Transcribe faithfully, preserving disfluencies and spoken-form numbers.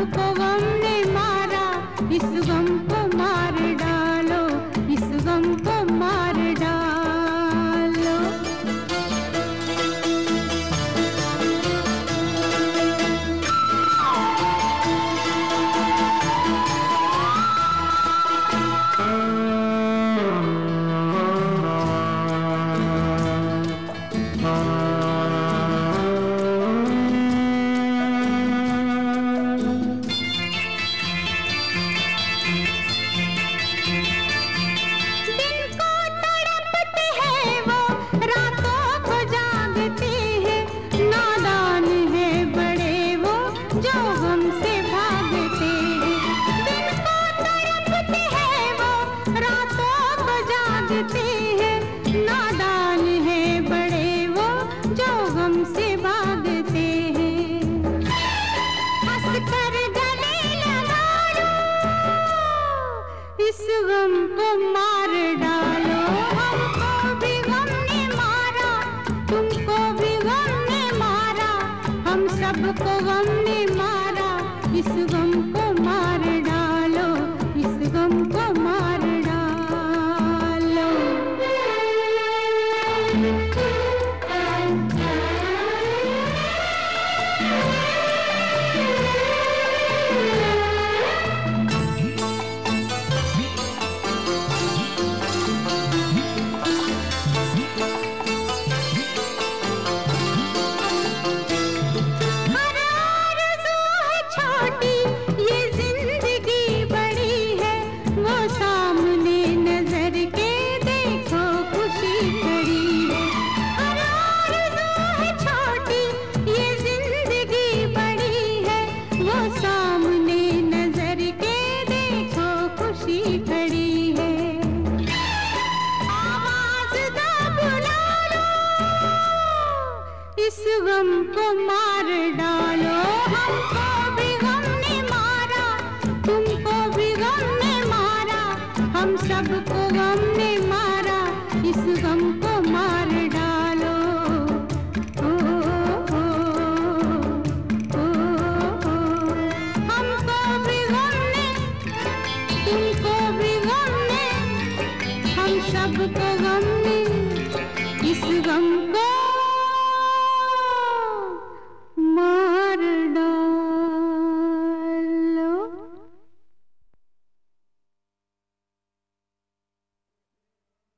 सबको गम ने मारा, इस गम को मार डालो, इस गम को मार डालो। नादान है बड़े वो जो गम से भागते हैं, हंस कर गले लगा लो, इस गम को मार डालो। हमको भी गम ने मारा, तुमको भी गम ने मारा, हम सबको गम ने मारा, इस गम को मार डालो, इस गम को मार डालो। इस गम को मार डालो। हमको भी गम ने मारा, तुमको भी गम ने मारा, हम सबको गम ने मारा, इस गम को मार डालो। ओ, ओ, ओ, ओ, हमको भी गम ने, तुमको भी गम ने, हम सबको गम ने, इस गम को